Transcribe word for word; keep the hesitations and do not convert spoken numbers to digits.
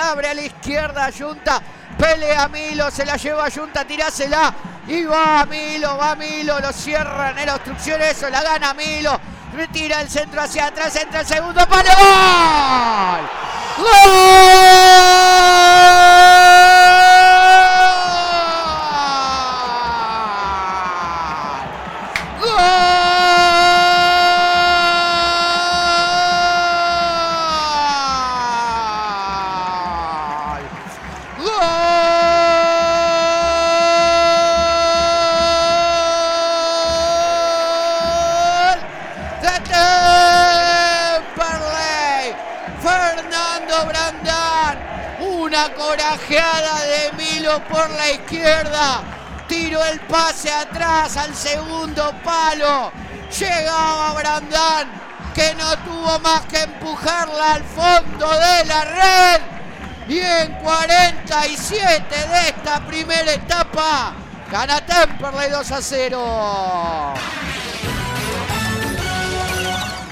abre a la izquierda Junta. Pelea Milo, se la lleva a Junta, tirásela. Y va Milo, va Milo, lo cierran en la obstrucción, eso, la gana Milo. Retira el centro hacia atrás, entra el segundo palo. ¡Gol! Fernando Brandán, una corajeada de Milo por la izquierda, tiró el pase atrás al segundo palo, llegaba Brandán que no tuvo más que empujarla al fondo de la red y en cuarenta y siete de esta primera etapa gana Temperley dos a cero.